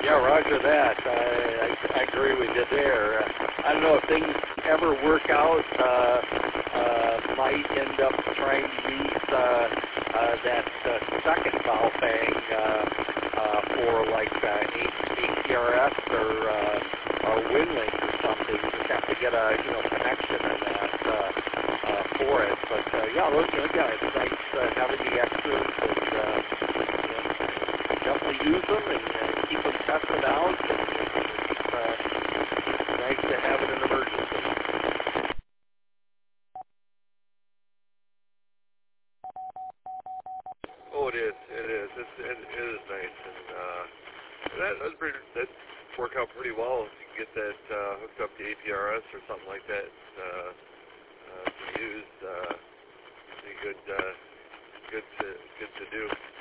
Yeah, roger that. I agree with you there. I don't know if things ever work out. Might end up trying to use that second Baofeng for like APRS or WinLink or something. You just have to get a connection in that for it. But yeah, look, it's nice having the extras and definitely use them and keep them tested out. And it's nice to have it in emergency. Oh, it is. It is. It is nice, and that work out pretty well if you can get that hooked up to APRS or something like that to use. Be good to do.